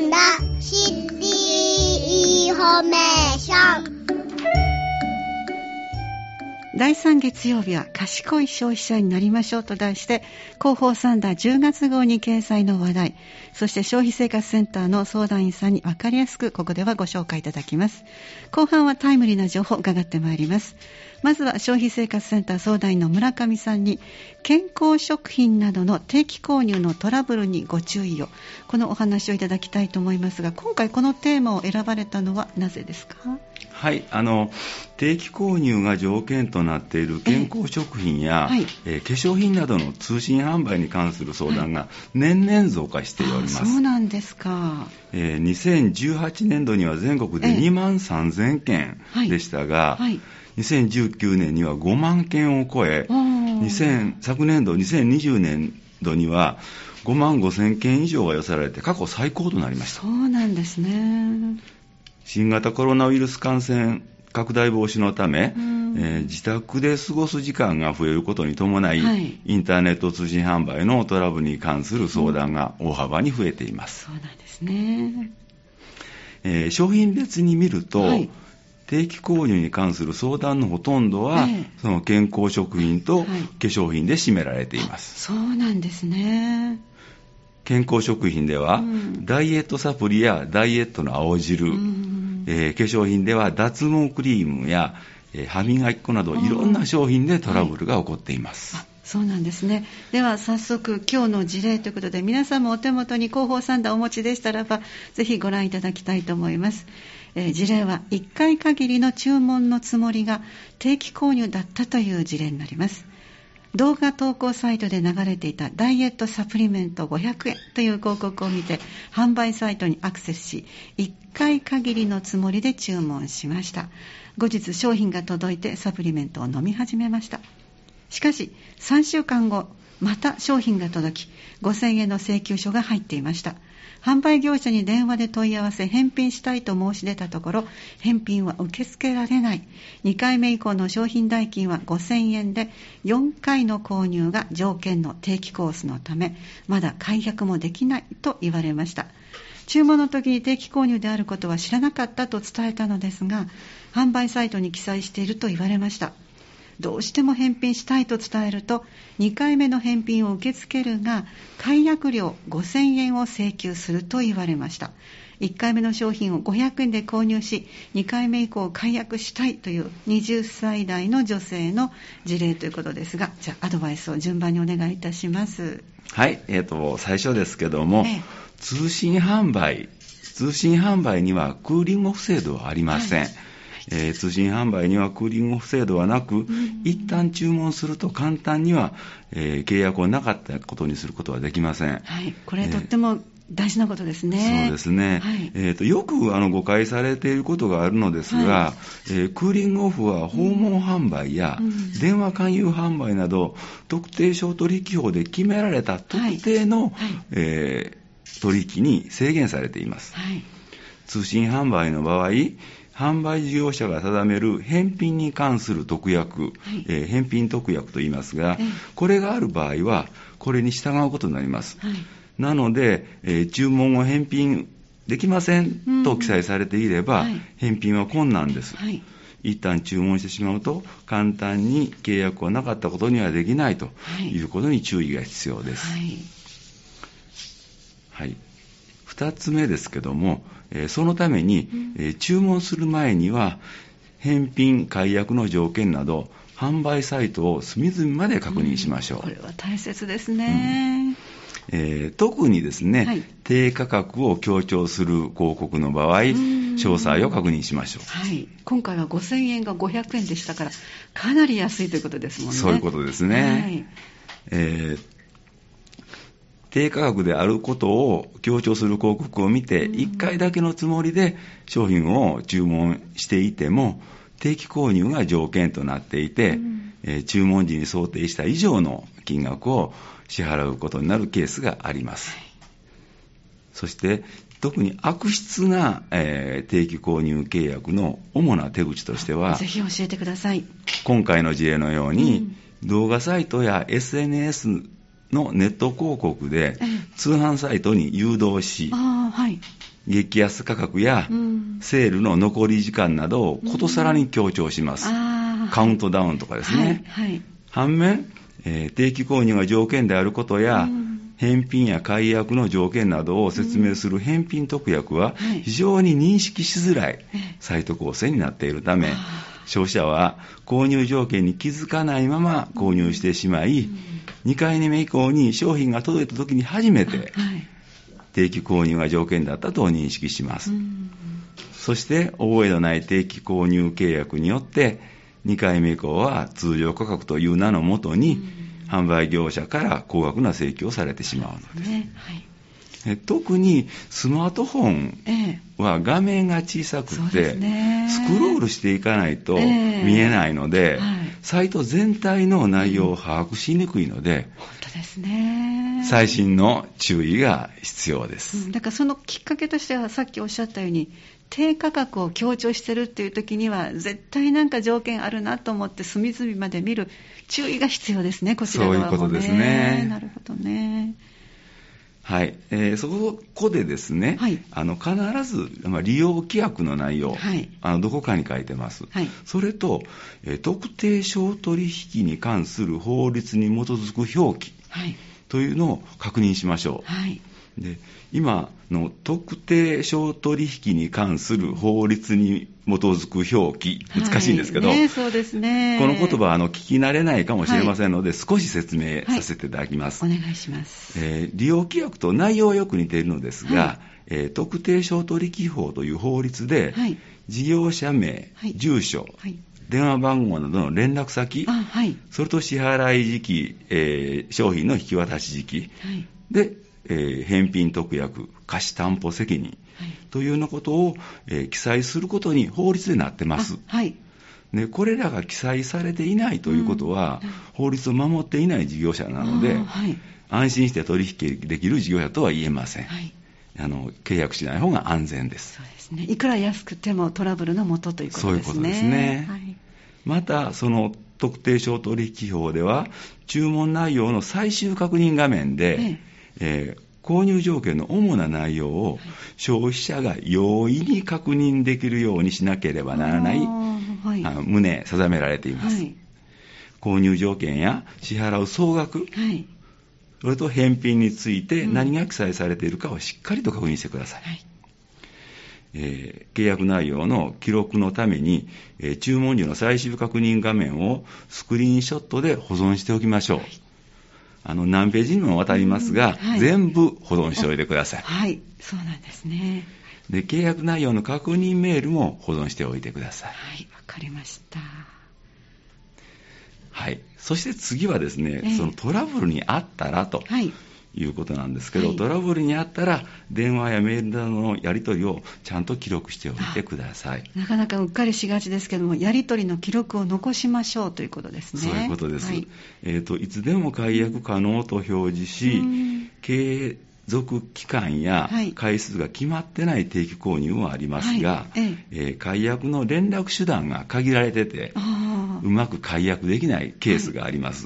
んだシティインフォメーション。 第3月曜日は賢い消費者になりましょうと題して、広報サンダー10月号に掲載の話題、そして消費生活センターの相談員さんに分かりやすくここではご紹介いただきます。後半はタイムリーな情報を伺ってまいります。まずは消費生活センター相談員の村上さんに、健康食品などの定期購入のトラブルにご注意を、このお話をいただきたいと思いますが、今回このテーマを選ばれたのはなぜですか？ はい、定期購入が条件となっている健康食品や、化粧品などの通信販売に関する相談が年々増加しております。 そうなんですか。 2018年度には全国で2万3000件でしたが、2019年には5万件を超え、昨年度2020年度には5万5000件以上が寄せられて過去最高となりました。 そうなんですね。 新型コロナウイルス感染拡大防止のため、自宅で過ごす時間が増えることに伴い、インターネット通信販売のトラブルに関する相談が大幅に増えています。 そうなんですね。 商品別に見ると、定期購入に関する相談のほとんどは、その健康食品と化粧品で占められています。 そうなんですね。 健康食品では、ダイエットサプリやダイエットの青汁、化粧品では脱毛クリームや、歯磨き粉などいろんな商品でトラブルが起こっています。 そうなんですね。では早速今日の事例ということで、皆さんもお手元に広報サンダーお持ちでしたらば、ぜひご覧いただきたいと思います。事例は1回限りの注文のつもりが定期購入だったという事例になります。動画投稿サイトで流れていたダイエットサプリメント500円という広告を見て、販売サイトにアクセスし、1回限りのつもりで注文しました。後日商品が届いてサプリメントを飲み始めました。しかし3週間後、また商品が届き、5000円の請求書が入っていました。販売業者に電話で問い合わせ、返品したいと申し出たところ、返品は受け付けられない。2回目以降の商品代金は5000円で、4回の購入が条件の定期コースのため、まだ解約もできないと言われました。注文の時に定期購入であることは知らなかったと伝えたのですが、販売サイトに記載していると言われました。どうしても返品したいと伝えると、2回目の返品を受け付けるが、解約料5000円を請求すると言われました。1回目の商品を500円で購入し、2回目以降解約したいという20歳代の女性の事例ということですが、じゃあアドバイスを順番にお願いいたします。 はい、最初ですけども、通信販売にはクーリングオフ制度はありません。通信販売にはクーリングオフ制度はなく、一旦注文すると簡単には、契約をなかったことにすることはできません。 これとっても大事なことですね。 そうですね。よく誤解されていることがあるのですが、クーリングオフは訪問販売や電話勧誘販売など、特定商取引法で決められた特定の、取引に制限されています。通信販売の場合、販売事業者が定める返品に関する特約、返品特約と言いますが、これがある場合はこれに従うことになります。なので、注文を返品できませんと記載されていれば、返品は困難です。一旦注文してしまうと簡単に契約はなかったことにはできないということに注意が必要です。2つ目ですけども、そのために、注文する前には返品解約の条件など販売サイトを隅々まで確認しましょう。 これは大切ですね。 特にですね、低価格を強調する広告の場合、詳細を確認しましょう。 今回は5000円が500円でしたから、かなり安いということですもんね。 そういうことですね。低価格であることを強調する広告を見て、1回だけのつもりで商品を注文していても、定期購入が条件となっていて、注文時に想定した以上の金額を支払うことになるケースがあります。そして特に悪質な、定期購入契約の主な手口としては、 ぜひ教えてください。 今回の事例のように、動画サイトや SNS のネット広告で通販サイトに誘導し、 はい、 激安価格やセールの残り時間などをことさらに強調します。カウントダウンとかですね。 はいはい、 反面、定期購入が条件であることや、返品や解約の条件などを説明する返品特約は非常に認識しづらいサイト構成になっているため、消費者は購入条件に気づかないまま購入してしまい、2回目以降に商品が届いた時に初めて定期購入が条件だったと認識します。そして覚えのない定期購入契約によって2回目以降は通常価格という名のもとに販売業者から高額な請求をされてしまうのです。特にスマートフォンは画面が小さくて、スクロールしていかないと見えないので、サイト全体の内容を把握しにくいので、 本当ですね、 細心の注意が必要です。 だからそのきっかけとしては、さっきおっしゃったように低価格を強調してるっていう時には絶対なんか条件あるなと思って隅々まで見る注意が必要ですね、こちら側もね。 そういうことですね。 なるほどね。 はい、そこでですね、必ず、利用規約の内容、どこかに書いてます。それと、特定商取引に関する法律に基づく表記というのを確認しましょう。で、今の特定商取引に関する法律に基づく表記、難しいんですけど、 そうですね、 この言葉聞き慣れないかもしれませんので、少し説明させていただきます。 お願いします。 利用規約と内容はよく似ているのですが、特定商取引法という法律で、事業者名、住所、電話番号などの連絡先、それと支払い時期、商品の引き渡し時期、で、返品特約、貸担保責任というようなことを、記載することに法律でなってます。で、これらが記載されていないということは、法律を守っていない事業者なので、安心して取引できる事業者とは言えません。契約しない方が安全です。 そうですね。いくら安くてもトラブルの元ということですね。 そういうことですね。また、その特定商取引法では、注文内容の最終確認画面で、購入条件の主な内容を消費者が容易に確認できるようにしなければならない旨定められています。購入条件や支払う総額、それと返品について何が記載されているかをしっかりと確認してください。契約内容の記録のために、注文時の最終確認画面をスクリーンショットで保存しておきましょう。何ページにもわたりますが、全部保存しておいてください。 そうなんですね。 で、契約内容の確認メールも保存しておいてください。 わかりました。 そして次はですね、そのトラブルにあったらということなんですけど、トラブルにあったら電話やメールなどのやり取りをちゃんと記録しておいてください。 なかなかうっかりしがちですけども、やり取りの記録を残しましょうということですね。 そういうことです。いつでも解約可能と表示し、継続期間や回数が決まってない定期購入もありますが、解約の連絡手段が限られてて、うまく解約できないケースがあります。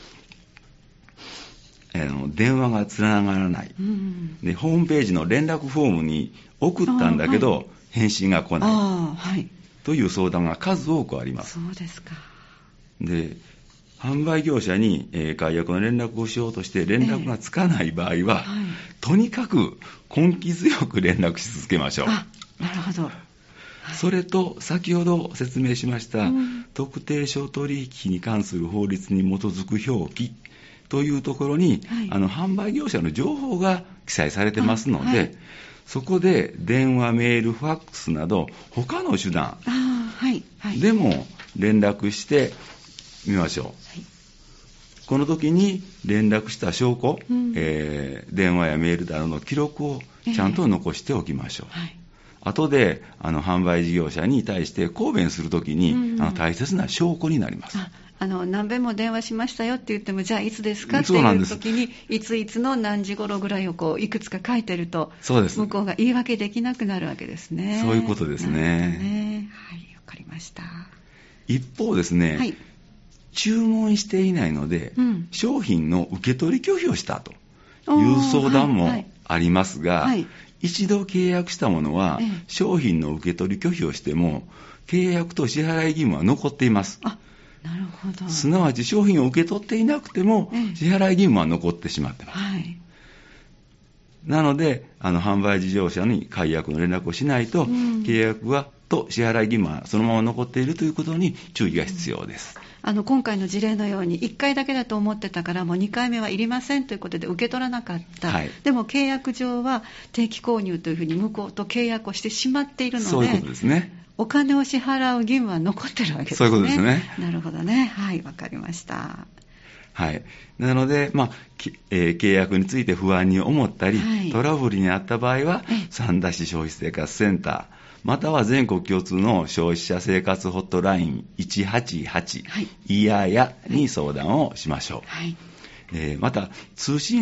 電話がつながらない、で、ホームページの連絡フォームに送ったんだけど、返信が来ない、という相談が数多くあります。 そうですか。 で、販売業者に、解約の連絡をしようとして連絡がつかない場合は、とにかく根気強く連絡し続けましょう。 なるほど。 それと先ほど説明しました、特定商取引に関する法律に基づく表記というところに、販売業者の情報が記載されてますので、そこで電話、メール、ファックスなど他の手段でも連絡してみましょう。この時に連絡した証拠、電話やメールなどの記録をちゃんと残しておきましょう。後で販売事業者に対して抗弁するときに、大切な証拠になります。 何遍も電話しましたよって言っても、じゃあいつですかっていう時に、いついつの何時頃ぐらいをいくつか書いてると、向こうが言い訳できなくなるわけですね。 そういうことですね。 わかりました。 一方ですね、注文していないので、商品の受け取り拒否をしたという相談もありますが、 はい、 一度契約したものは、商品の受け取り拒否をしても契約と支払い義務は残っています。 なるほど。 すなわち商品を受け取っていなくても、支払い義務は残ってしまっています。 はい、 なので販売事業者に解約の連絡をしないと、契約はと支払い義務はそのまま残っているということに注意が必要です。 今回の事例のように1回だけだと思ってたからもう2回目はいりませんということで受け取らなかった、はい、でも契約上は定期購入というふうに向こうと契約をしてしまっているので、 そういうことですね。 お金を支払う義務は残ってるわけですね。 そういうことですね。 なるほどね。はい、わかりました。 はい、なので、契約について不安に思ったり、はい、トラブルにあった場合は三田市消費生活センターまたは全国共通の消費者生活ホットライン188、はい、いややに相談をしましょう。はい、また通信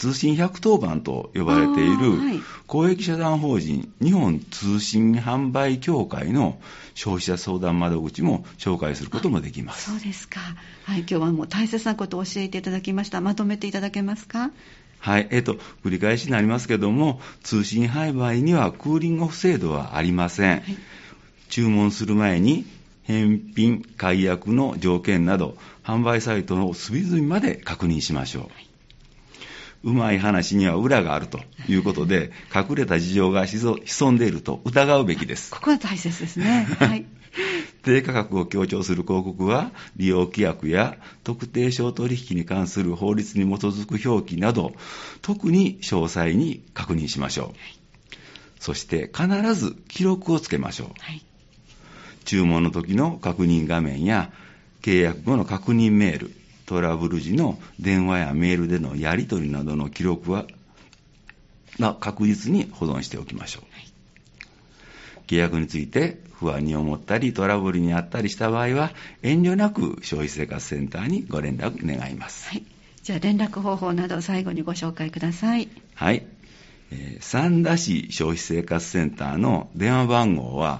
110番と呼ばれている公益社団法人日本通信販売協会の消費者相談窓口も紹介することもできます。 そうですか。はい、今日はもう大切なことを教えていただきました。まとめていただけますか？ はい、繰り返しになりますけども、通信販売にはクーリングオフ制度はありません。はい、注文する前に返品、解約の条件など、販売サイトの隅々まで確認しましょう。はい、うまい話には裏があるということで、隠れた事情が潜んでいると疑うべきです。 ここが大切ですね。はい。 低価格を強調する広告は、利用規約や特定商取引に関する法律に基づく表記など、特に詳細に確認しましょう。はい、そして必ず記録をつけましょう。はい、注文の時の確認画面や、契約後の確認メール、トラブル時の電話やメールでのやり取りなどの記録は確実に保存しておきましょう。はい、契約について不安に思ったりトラブルにあったりした場合は遠慮なく消費生活センターにご連絡願います。 はい、じゃあ連絡方法など最後にご紹介ください。 はい、三田市消費生活センターの電話番号は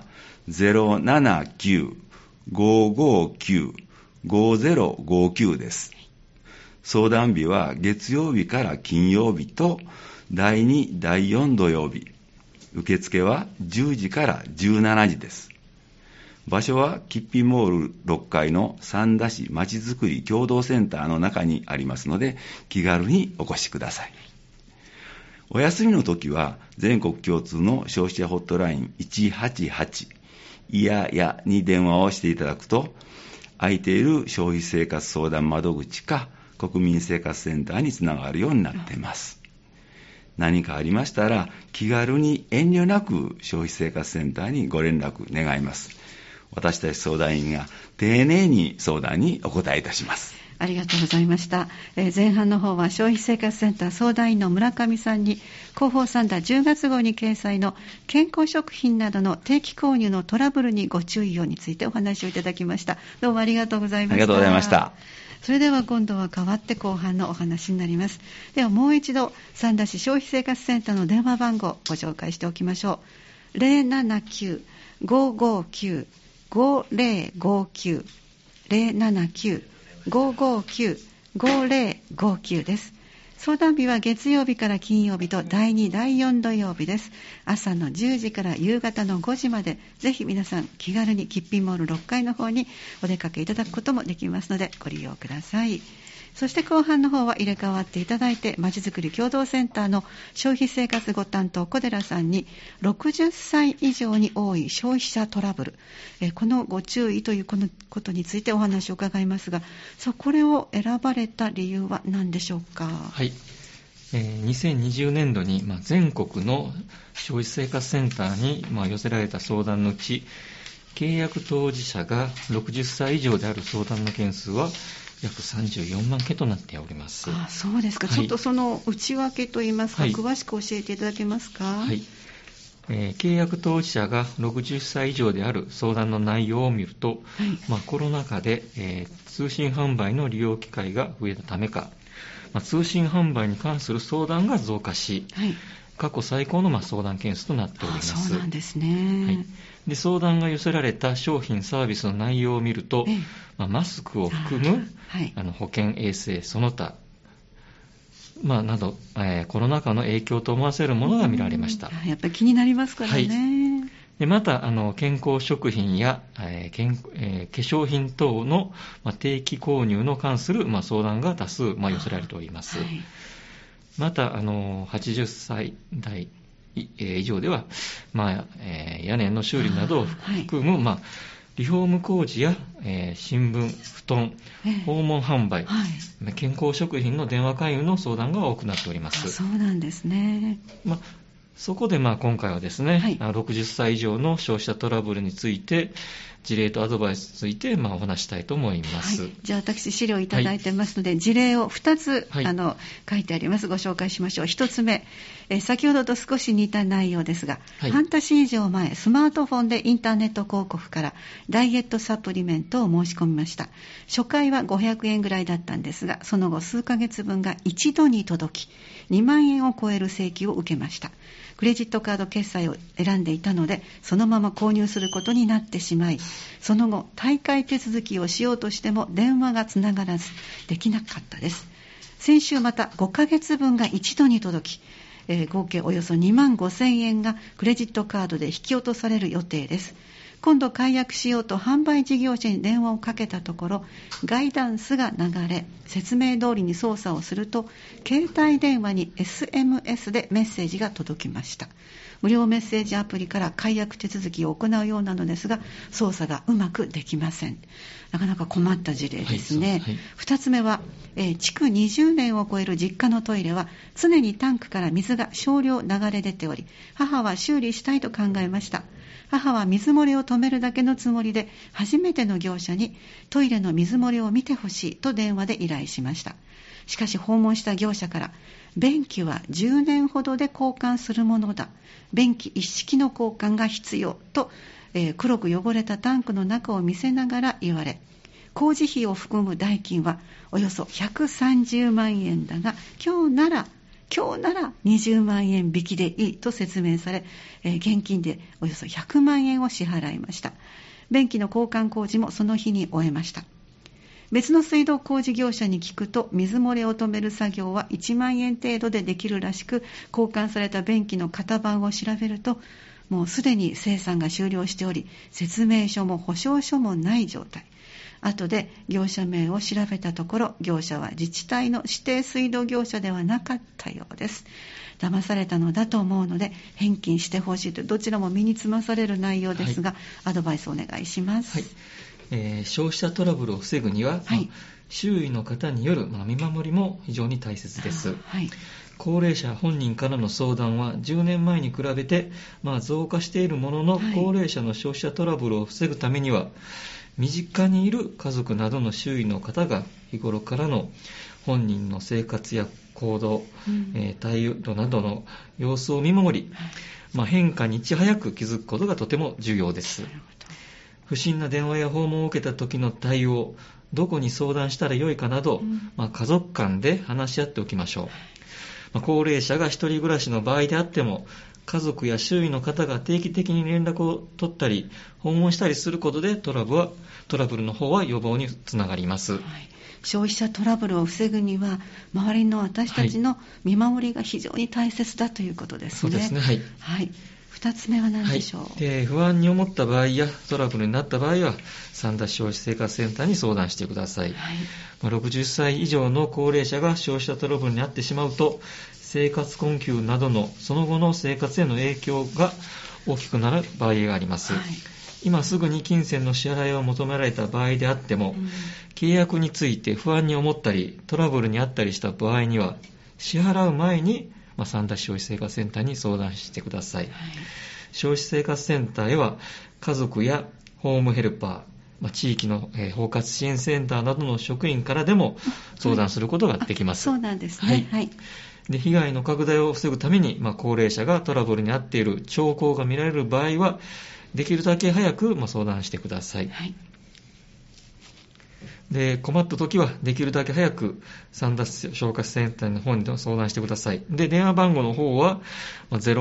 079-559-5059 です。相談日は月曜日から金曜日と第2、第4土曜日。受付は10時から17時です。場所はキッピーモール6階の三田市まちづくり共同センターの中にありますので、気軽にお越しください。お休みの時は全国共通の消費者ホットライン188いややに電話をしていただくと、空いている消費生活相談窓口か国民生活センターにつながるようになっています。何かありましたら気軽に遠慮なく消費生活センターにご連絡願います。私たち相談員が丁寧に相談にお答えいたします。 ありがとうございました。前半の方は消費生活センター相談員の村上さんに広報サンダー10月号に掲載の健康食品などの定期購入のトラブルにご注意をについてお話をいただきました。どうもありがとうございました。 ありがとうございました。 それでは今度は変わって後半のお話になります。ではもう一度三田市消費生活センターの電話番号をご紹介しておきましょう。 079-559-5059 079-559-5059 です。相談日は月曜日から金曜日と第2、第4土曜日です。朝の10時から夕方の5時まで、ぜひ皆さん気軽にキッピーモール6階の方にお出かけいただくこともできますのでご利用ください。そして後半の方は入れ替わっていただいて、まちづくり共同センターの消費生活ご担当小寺さんに60歳以上に多い消費者トラブル、このご注意ということについてお話を伺いますが、これを選ばれた理由は何でしょうか。 はい、2020年度に全国の消費生活センターに寄せられた相談のうち、契約当事者が60歳以上である相談の件数は約34万件となっております。 そうですか、はい、ちょっとその内訳といいますか、はい、詳しく教えていただけますか。 はい、契約当事者が60歳以上である相談の内容を見ると、はい、コロナ禍で、通信販売の利用機会が増えたためか、通信販売に関する相談が増加し、はい、過去最高の相談件数となっております。 そうなんですね。 はい、で相談が寄せられた商品サービスの内容を見ると、マスクを含む保健衛生その他など、コロナ禍の影響と思わせるものが見られました。 やっぱり気になりますからね。 でまた健康食品や、化粧品等の、定期購入の関する、相談が多数、寄せられております。また80歳代以上では、屋根の修理などを含む、リフォーム工事や、新聞、布団、訪問販売、健康食品の電話勧誘の相談が多くなっております。 そうなんですね。 そこで今回はですね、60歳以上の消費者トラブルについて事例とアドバイスについてお話したいと思います。 じゃあ私資料いただいてますので、事例を2つ、書いてあります。ご紹介しましょう。1つ目、先ほどと少し似た内容ですが、半年以上前スマートフォンでインターネット広告からダイエットサプリメントを申し込みました。初回は500円ぐらいだったんですが、その後数ヶ月分が一度に届き2万円を超える請求を受けました。クレジットカード決済を選んでいたので、そのまま購入することになってしまい、その後退会手続きをしようとしても電話がつながらずできなかったです。先週また5ヶ月分が一度に届き、合計およそ2万5000円がクレジットカードで引き落とされる予定です。今度解約しようと販売事業者に電話をかけたところ、ガイダンスが流れ、説明通りに操作をすると、携帯電話に SMS でメッセージが届きました。無料メッセージアプリから解約手続きを行うようなのですが、操作がうまくできません。なかなか困った事例ですね。2つ目は、築20年を超える実家のトイレは常にタンクから水が少量流れ出ており、母は修理したいと考えました。母は水漏れを止めるだけのつもりで、初めての業者にトイレの水漏れを見てほしいと電話で依頼しました。しかし訪問した業者から、便器は10年ほどで交換するものだ、便器一式の交換が必要と、黒く汚れたタンクの中を見せながら言われ、工事費を含む代金はおよそ130万円だが、今日なら20万円引きでいいと説明され、現金でおよそ100万円を支払いました。便器の交換工事もその日に終えました。別の水道工事業者に聞くと、水漏れを止める作業は1万円程度でできるらしく、交換された便器の型番を調べると、もうすでに生産が終了しており、説明書も保証書もない状態。後で業者名を調べたところ、業者は自治体の指定水道業者ではなかったようです。騙されたのだと思うので返金してほしいと、どちらも身につまされる内容ですが、アドバイスお願いします。 消費者トラブルを防ぐには、周囲の方による、見守りも非常に大切です。高齢者本人からの相談は10年前に比べて、増加しているものの、高齢者の消費者トラブルを防ぐためには、身近にいる家族などの周囲の方が日頃からの本人の生活や行動、態度などの様子を見守り、変化にいち早く気づくことがとても重要です。不審な電話や訪問を受けた時の対応、どこに相談したらよいかなど、家族間で話し合っておきましょう。高齢者が一人暮らしの場合であっても、家族や周囲の方が定期的に連絡を取ったり訪問したりすることで、トラブルの方は予防につながります。 消費者トラブルを防ぐには、周りの私たちの見守りが非常に大切だということですね。 そうですね。 2つ目は何でしょう。 不安に思った場合やトラブルになった場合は、三田消費生活センターに相談してください。60歳以上の高齢者が消費者トラブルに遭ってしまうと、生活困窮などのその後の生活への影響が大きくなる場合があります。今すぐに金銭の支払いを求められた場合であっても、契約について不安に思ったりトラブルに遭ったりした場合には、支払う前に三田消費生活センターに相談してください。消費生活センターへは家族やホームヘルパー、地域の包括支援センターなどの職員からでも相談することができます。 そうなんですね。 で、被害の拡大を防ぐために、高齢者がトラブルに遭っている兆候が見られる場合は、できるだけ早く相談してください。で、困った時はできるだけ早く三田消化センターの方に相談してください。で、電話番号の方は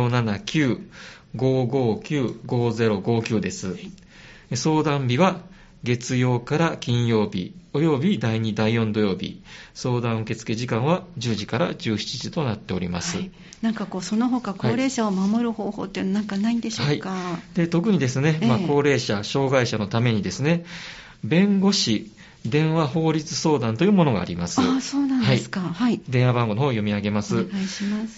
079-559-5059 です。相談日は月曜から金曜日および第2、第4土曜日、相談受付時間は10時から17時となっております。 はい、なんかその他高齢者を守る方法ってなんかないんでしょうか。 はい、で特にですね、高齢者、障害者のためにですね、弁護士電話法律相談というものがあります。 ああ、そうなんですか。はい。 電話番号の方を読み上げます。 お願いします。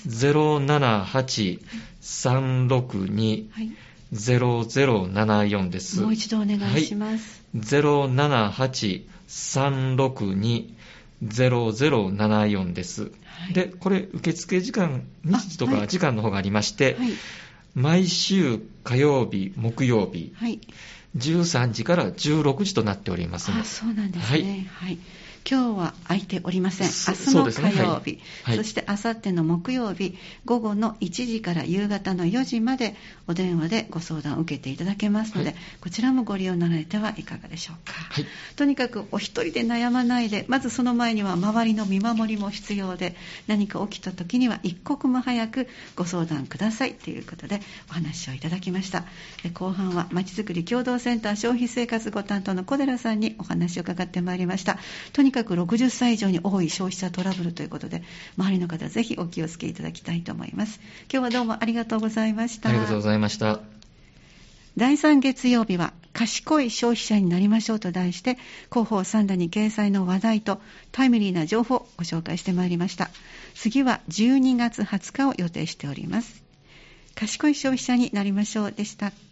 078-362-0074です。 もう一度お願いします。 はい、078-362-0074です。はい、で、これ受付時間、日時とか時間の方がありまして、はい、毎週火曜日、木曜日、はい、13時から16時となっております。 あ、そうなんですね。はい。今日は空いておりません。明日の火曜日、はい、そして明後日の木曜日、午後の1時から夕方の4時までお電話でご相談を受けていただけますので、はい、こちらもご利用になられてはいかがでしょうか。はい、とにかくお一人で悩まないで、まずその前には周りの見守りも必要で、何か起きた時には一刻も早くご相談くださいということでお話をいただきました。後半はまちづくり協同センター消費生活ご担当の小寺さんにお話を伺ってまいりました。とにかく60歳以上に多い消費者トラブルということで、周りの方ぜひお気をつけいただきたいと思います。今日はどうもありがとうございました。 ありがとうございました。 第3月曜日は賢い消費者になりましょうと題して、広報3段に掲載の話題とタイムリーな情報をご紹介してまいりました。次は12月20日を予定しております。賢い消費者になりましょうでした。